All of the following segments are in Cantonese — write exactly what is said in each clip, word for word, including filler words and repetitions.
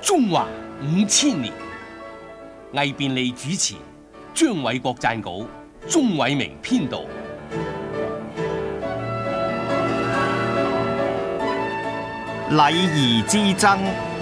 中華五千年，魏便利主持，張偉國撰稿，鍾偉明編導。 禮儀之爭。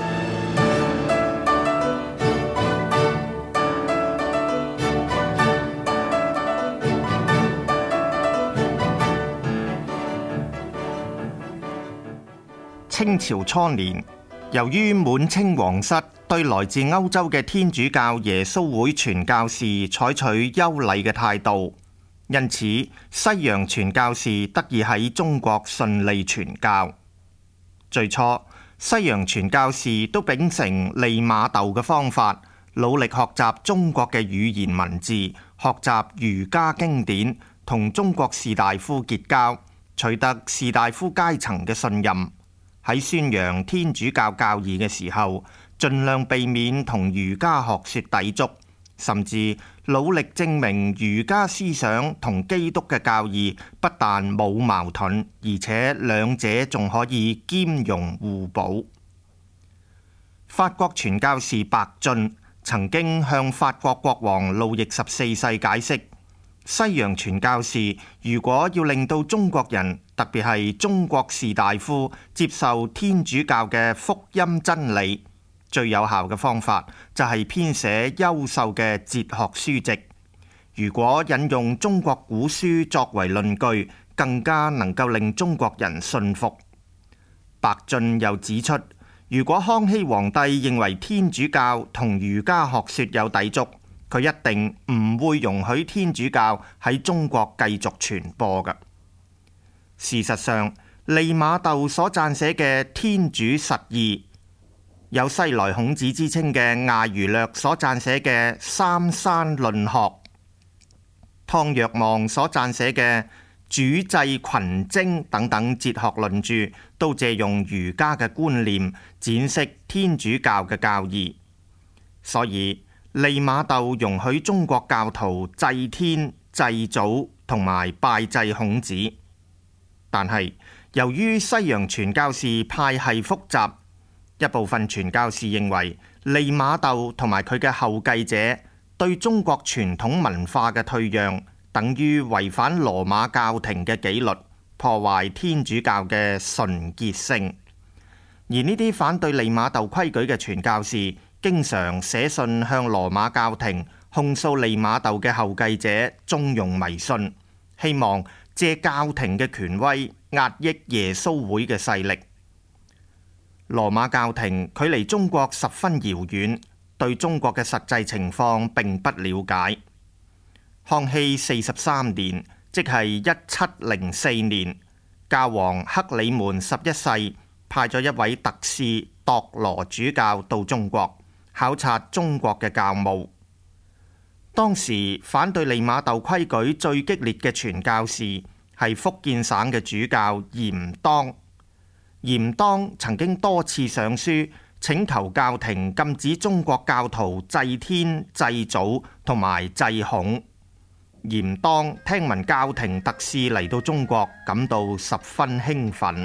清朝初年，由於滿清皇室對來自歐洲嘅天主教耶穌會傳教士採取優禮嘅態度，因此西洋傳教士得以喺中國順利傳教。最初，西洋傳教士都秉承利瑪竇嘅方法，努力學習中國嘅語言文字，學習儒家經典，同中國士大夫結交，取得士大夫階層嘅信任。喺宣揚天主教教義嘅時候，盡量避免同儒家學說抵觸，甚至努力證明儒家思想同基督嘅教義不但冇矛盾，而且兩者仲可以兼容互補。法國傳教士白進曾經向法國國王路易十四世解釋，西洋傳教士如果要令到中國人，特別係中國士大夫接受天主教嘅福音真理，最有效嘅方法就係編寫優秀嘅哲學書籍。如果引用中國古書作為論據，更加能夠令中國人信服。白進又指出，如果康熙皇帝認為天主教同儒家學說有抵觸，佢一定唔會容許天主教喺中國繼續傳播嘅。事實上，利瑪竇所撰寫嘅《天主實義》，有西來孔子之稱嘅艾餘略所撰寫嘅《三山論學》，湯若望所撰寫嘅《主祭群經》等等哲學論著，都借用儒家嘅觀念，展釋天主教嘅教義。所以，利瑪竇容許中國教徒祭天、祭祖同埋拜祭孔子。但係，由於西洋傳教士派系複雜，一部分傳教士認為利瑪竇同埋佢嘅後繼者對中國傳統文化嘅退讓，等於違反羅馬教廷嘅紀律，破壞天主教嘅純潔性。而呢啲反對利瑪竇規矩嘅傳教士，經常寫信向羅馬教廷控訴利瑪竇嘅後繼者縱容迷信，希望借教廷嘅權威壓抑耶穌會嘅勢力。羅馬教廷距離中國十分遙遠，對中國嘅實際情況並不了解。康熙四十三年，即係一七零四年，教皇克里門十一世派咗一位特使鐸羅主教到中國考察中國嘅教務。當時反對利瑪竇規矩最激烈嘅傳教士係福建省嘅主教嚴當。嚴當曾經多次上書請求教廷禁止中國教徒祭天、祭祖同埋祭孔。嚴當聽聞教廷特使嚟到中國，感到十分興奮。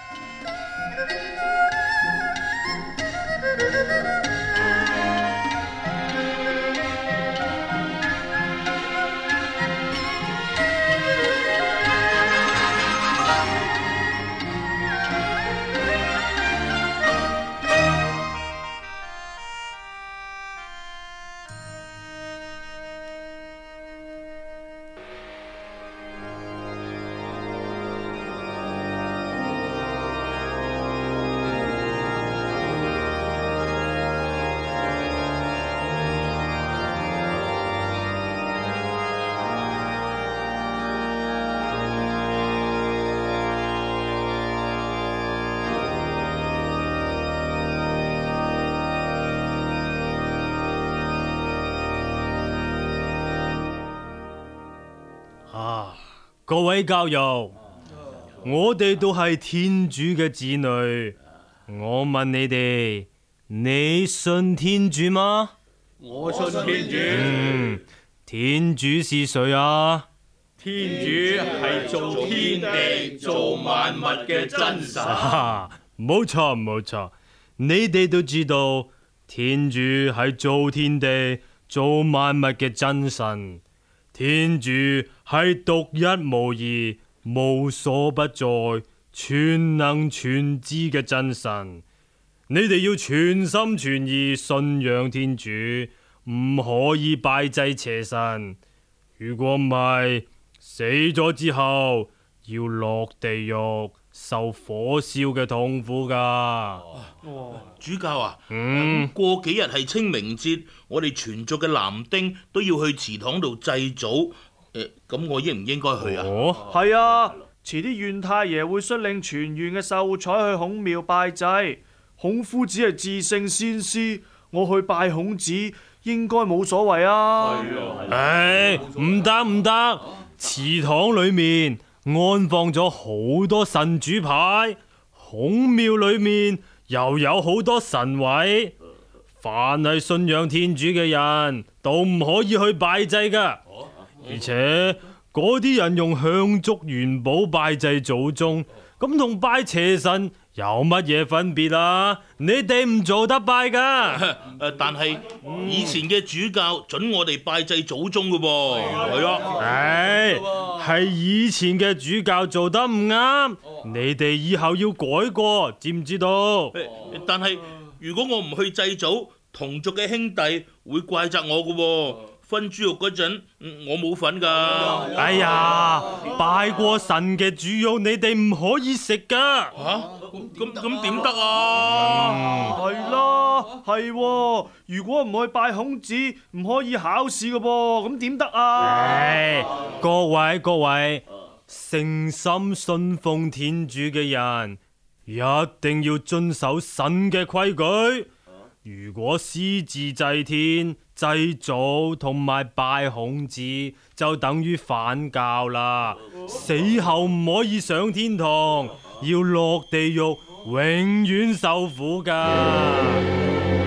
啊！各位教友，我哋都係天主嘅子女。我問你哋，你信天主嗎？ 我信天主。 嗯，天主是誰啊？ 天主係造天地、造萬物嘅真神。 啊，冇錯冇錯，你哋都知道天主係造天地、造萬物嘅真神，天主係獨一無二、無所不在、全能全知嘅真神。你哋要全心全意信仰天主，唔可以拜祭邪神。如果唔係，死咗之後要落地獄受火燒嘅痛苦噶。 主教啊， 嗯， 過幾日係清明節，我哋全族嘅男丁都要去祠堂度祭祖。誒，咁我應唔應該去啊？ 哦， 係啊，遲啲縣太爺會率領全縣嘅秀才去孔廟拜祭。孔夫子係至聖先師，我去拜孔子應該冇所謂啊。 唉，唔得唔得，祠堂裏面安放咗好多神主牌，孔廟裏面又有好多神位，凡係信仰天主嘅人都唔可以去拜祭噶。而且嗰啲人用香燭元寶拜祭祖宗，咁同拜邪神有乜嘢分別啊？你哋唔做得拜噶。 誒，但係以前嘅主教准我哋拜祭祖宗噶噃。係啊， 唉，係以前嘅主教做得唔啱，你哋以後要改過，知唔知道？ 但係如果我唔去祭祖，同族嘅兄弟會怪責我噶。分豬肉嗰陣，我冇份噶。 哎呀，拜過神嘅豬肉你哋唔可以食噶。 吓，咁咁點得啊？ 係啦，係喎，如果唔去拜孔子，唔可以考試噶噃，咁點得啊？ 唉，各位各位，誠心信奉天主嘅人，一定要遵守神嘅規矩。如果私自祭天、祭祖同埋拜孔子，就等於反教啦。死後唔可以上天堂，要落地獄，永遠受苦噶。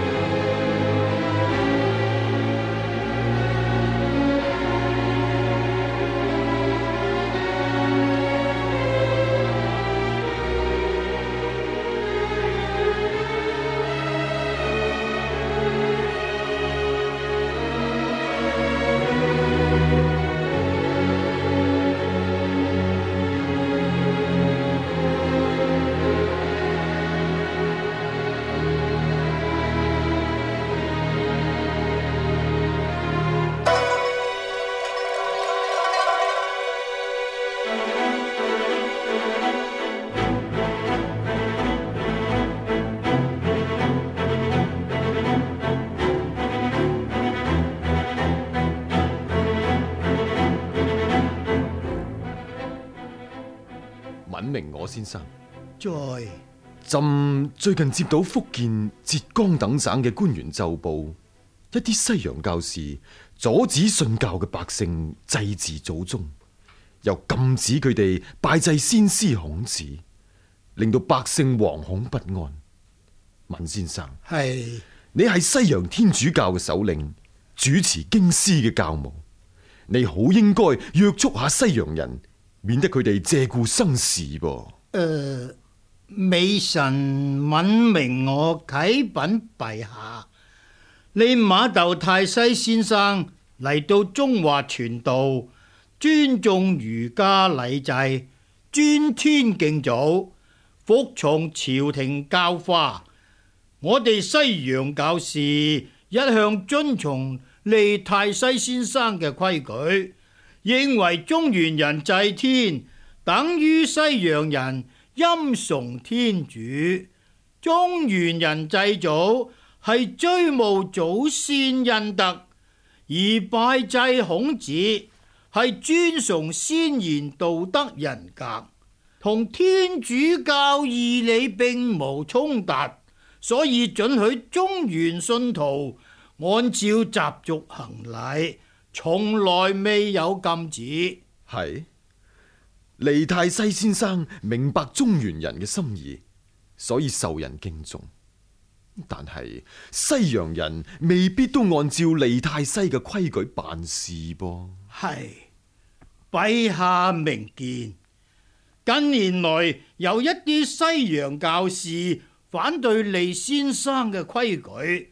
稟明我先生， 在朕最近接到福建、浙江等省嘅官員奏報，一啲西洋教士阻止信教嘅百姓祭祀祖宗，又禁止佢哋拜祭先師孔子，令到百姓惶恐不安。稟先生， 係你係西洋天主教嘅首領，主持經師嘅教務，你好應該約束下西洋人，免得佢哋借故生事噃。 誒，美臣稟明我啟稟陛下，你馬竇太西先生嚟到中華傳道，尊重儒家禮制，尊天敬祖，服從朝廷教化。我哋西洋教士一向遵從利太西先生嘅規矩，認為中原人祭天等於西洋人欽崇天主，中原人祭祖係追慕祖先恩德，而拜祭孔子係尊崇先賢道德人格，同天主教義理並無衝突，所以准許中原信徒按照習俗行禮，從來未有禁止。 係利太西先生明白中原人嘅心意，所以受人敬重。但係西洋人未必都按照利太西嘅規矩辦事噃。 係，陛下明見。近年來有一啲西洋教士反對利先生嘅規矩，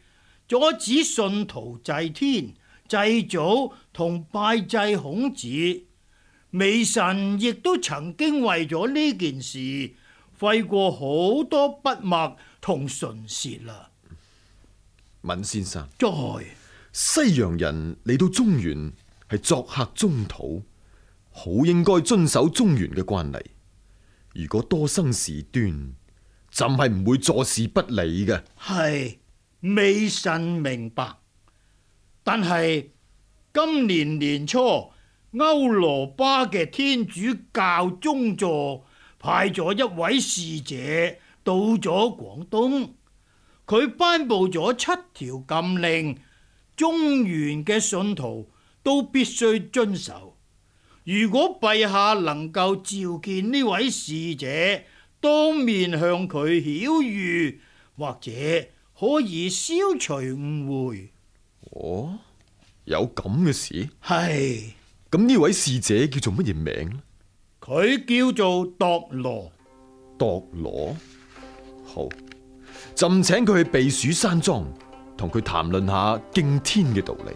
阻止信徒祭天、祭祖同拜祭孔子。微臣亦都曾經為咗呢件事費過好多筆墨同唇舌啦。 閔先生， 在西洋人嚟到中原係作客中土，好應該遵守中原嘅慣例。如果多生事端，朕係唔會坐視不理嘅。 係，微臣明白。但係今年年初，歐羅巴嘅天主教宗座派咗一位使者到咗廣東，佢頒布咗七條禁令，中原嘅信徒都必須遵守。如果陛下能夠召見呢位使者，當面向佢曉諭，或者可以消除誤會。 哦，有咁嘅事？ 係。 咁呢位使者叫做乜嘢名呢？ 佢叫做鐸羅。 鐸羅？好，朕請佢去避暑山莊，同佢談論下敬天嘅道理。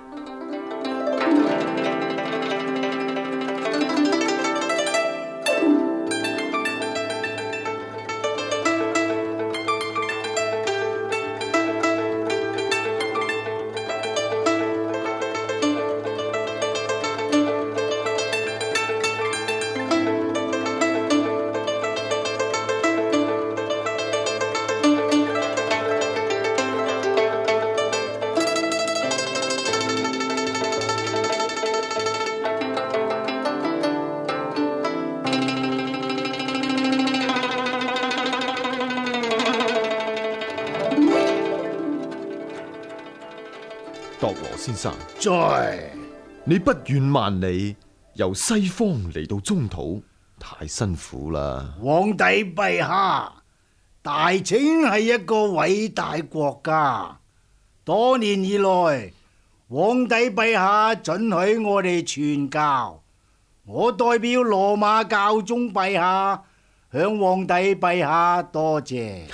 鐸羅先生， 在你不遠萬里由西方嚟到中土，太辛苦啦。 皇帝陛下，大清係一個偉大國家，多年以來，皇帝陛下准許我哋傳教，我代表羅馬教宗陛下向皇帝陛下多謝。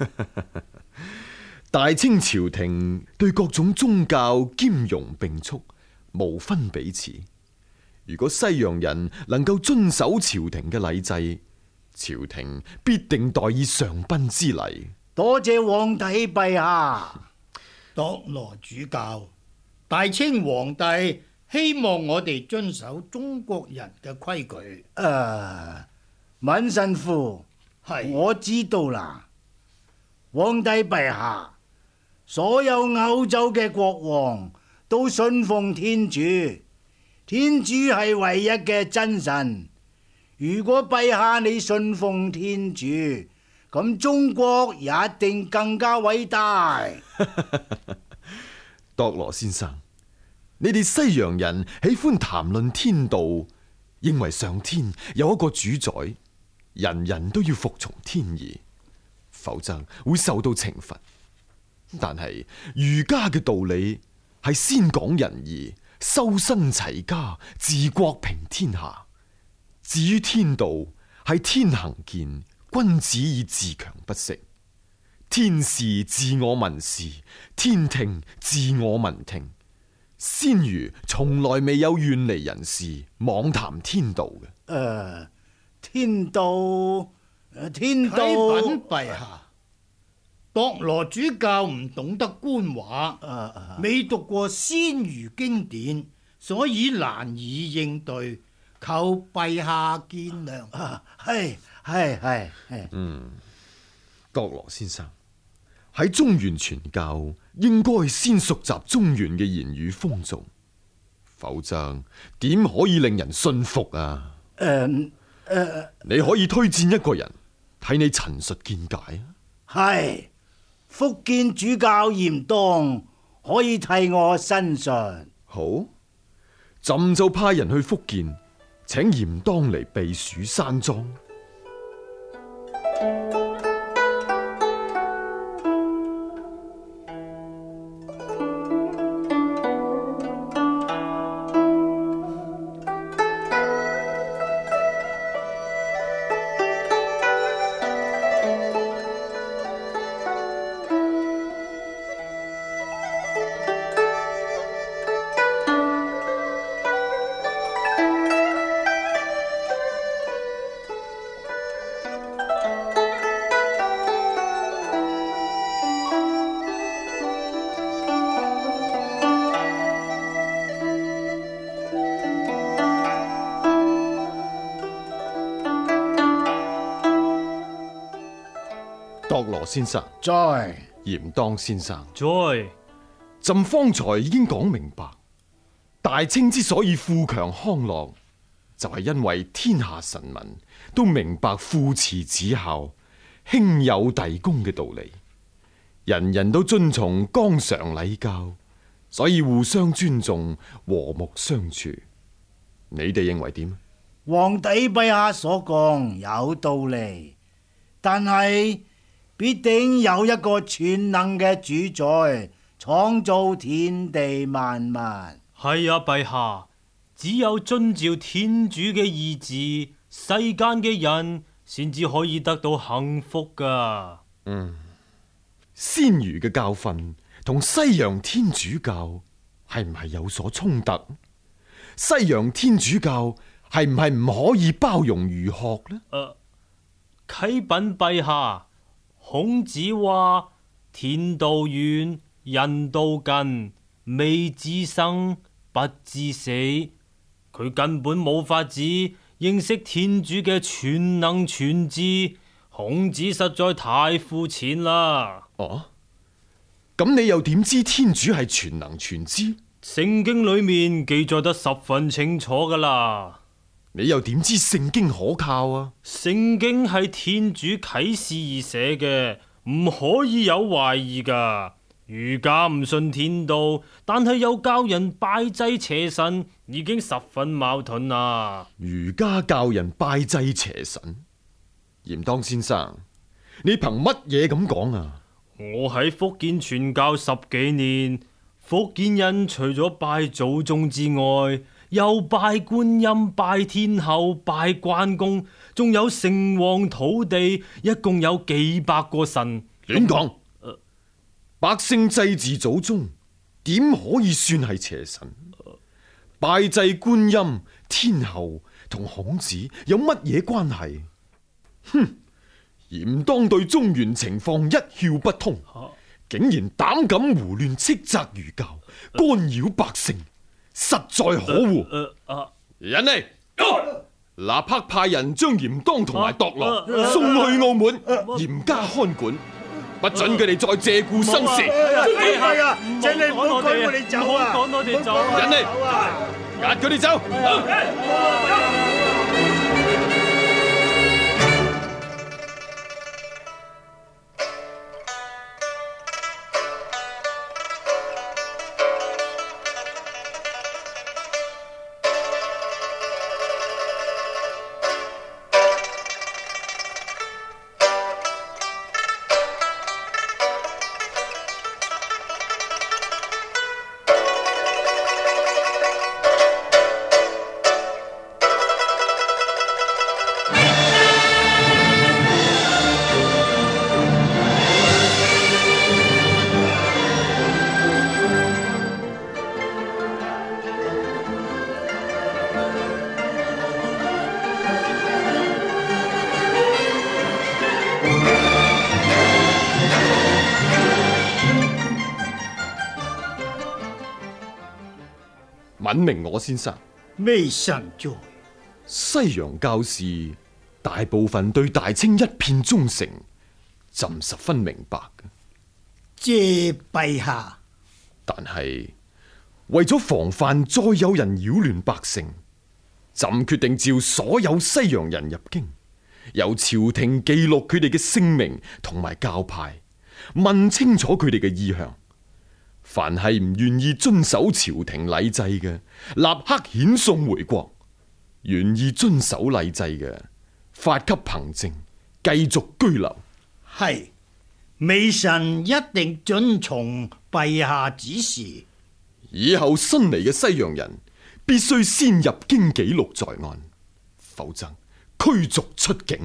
大清朝廷對各種宗教兼容並蓄，無分彼此。如果西洋人能夠遵守朝廷嘅禮制，朝廷必定代以上賓之禮。 多謝皇帝陛下。鐸羅主教，大清皇帝希望我哋遵守中國人嘅規矩。誒、uh, 閔神父，係我知道啦。皇帝陛下，所有歐洲嘅國王都信奉天主，天主係唯一嘅真神。如果陛下你信奉天主，咁中國也一定更加偉大。 鐸羅先生，你哋西洋人喜歡談論天道，認為上天有一個主宰，人人都要服從天意，否則會受到懲罰。但係儒家嘅道理係先講仁義，修身齊家，治國平天下。至於天道，係天行健，君子以自強不息。天視治我民視，天聽治我民聽。先儒從來未有遠離人事，妄談天道嘅。誒、 呃，天道，天道。啟稟陛下，鐸羅主教唔懂得官話，未、uh, uh, 讀過先儒經典，所以難以應對，求陛下見諒。係係係係。 嗯，鐸羅先生喺中原傳教，應該先熟習中原嘅言語風俗，否則點可以令人信服啊？誒誒、uh, uh, 你可以推薦一個人替你陳述見解啊？ 係。福建主教嚴當可以替我申述。 好，朕就派人去福建，請嚴當嚟避暑山莊。 先生， 在嚴當先生， 在朕方才已經講明白，大清之所以富強康樂，就係因為天下臣民都明白父慈子孝、兄友弟恭嘅道理，人人都遵從綱常禮教，所以互相尊重、和睦相處。你哋認為點？ 皇帝陛下所講有道理，但係必定有一個全能嘅主宰，創造天地萬物。 係啊，陛下，只有遵照天主嘅意志，世間嘅人先至可以得到幸福噶。 嗯，先儒嘅教訓同西洋天主教係唔係有所衝突？西洋天主教係唔係唔可以包容儒學呢？ 誒、呃，啟稟陛下，孔子話天道遠，人道近，未知生，不知死。佢根本冇法子認識天主嘅全能全知。孔子實在太膚淺啦。 哦，咁你又點知天主係全能全知？ 聖經裏面記載得十分清楚噶啦。 你又點知聖經可靠啊？ 聖經係天主啟示而寫嘅，唔可以有懷疑噶。儒家唔信天道，但係又教人拜祭邪神，已經十分矛盾啦。 儒家教人拜祭邪神，嚴當先生，你憑乜嘢咁講啊？ 我喺福建傳教十幾年，福建人除咗拜祖宗之外，又拜觀音、拜天后、拜關公，仲有城隍土地，一共有幾百個神。 亂講！呃、百姓祭祀祖宗，點可以算係邪神？呃、拜祭觀音、天后同孔子有乜嘢關係？哼！嚴當對中原情況一竅不通，啊、竟然膽敢胡亂斥責儒教，干擾百姓，實在可惡！ 呃呃啊、 人嚟，立刻派人將嚴當同埋鐸羅送去澳門，嚴加看管，不准佢哋再借故生事。 係啊，請你唔好趕我哋走啊！ 趕我哋走， 人嚟，押佢哋走。稟明我先生， 微臣在。 西洋教士大部分對大清一片忠誠，朕十分明白嘅。 謝陛下。 但係為咗防範再有人擾亂百姓，朕決定召所有西洋人入京，由朝廷記錄佢哋嘅姓名同埋教派，問清楚佢哋嘅意向。凡係唔願意遵守朝廷禮制嘅，立刻遣送回國；願意遵守禮制嘅，發給憑證，繼續居留。 係，微臣一定遵從陛下指示。 以後新嚟嘅西洋人必須先入京記錄在案，否則驅逐出境。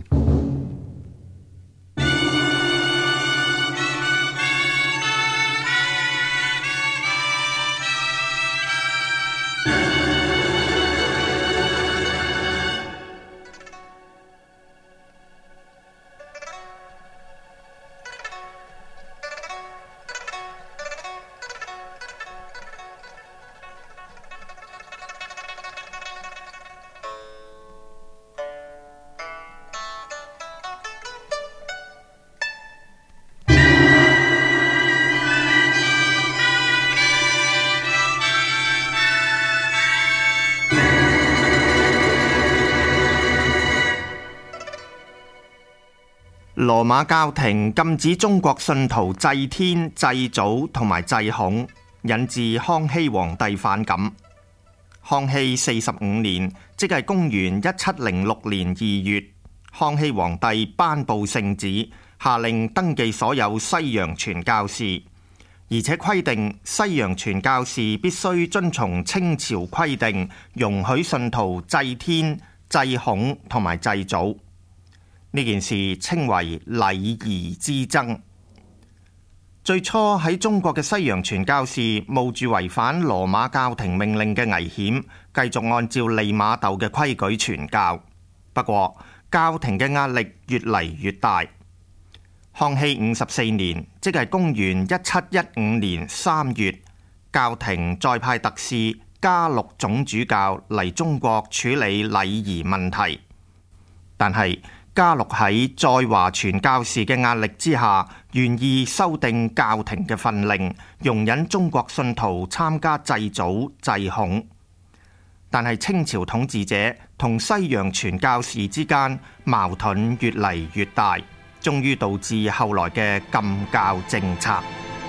羅馬教廷禁止中國信徒祭天、祭祖同埋祭孔，引致康熙皇帝反感。康熙四十五年，即係公元一七零六年二月，康熙皇帝頒布聖旨，下令登記所有西洋傳教士，而且規定西洋傳教士必須遵從清朝規定，容許信徒祭天、祭孔同埋祭祖。呢件事稱為禮儀之爭。最初喺中國嘅西洋傳教士冒住違反羅馬教廷命令嘅危險，繼續按照利瑪竇嘅規矩傳教。不過教廷嘅壓力越嚟越大。康熙五十四年，即係公元一七一五年三月，教廷再派特使嘉祿總主教嚟中國處理禮儀問題。但係嘉祿喺在華傳教士嘅壓力之下，願意修訂教廷嘅訓令，容忍中國信徒參加祭祖祭孔。但係清朝統治者同西洋傳教士之間矛盾越嚟越大，終於導致後來嘅禁教政策。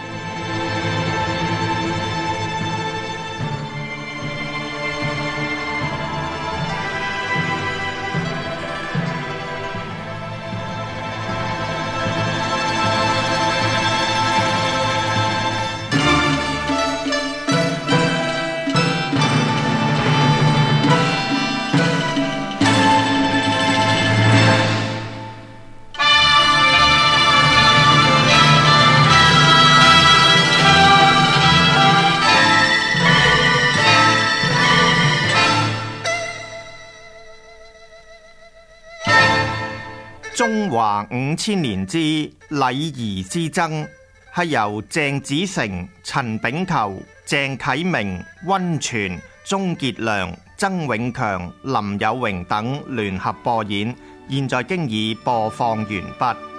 中華五千年之禮儀之爭，係由鄭子誠、陳炳球、鄭啟明、溫泉、鍾傑良、曾永強、林有榮等聯合播演，現在經已播放完畢。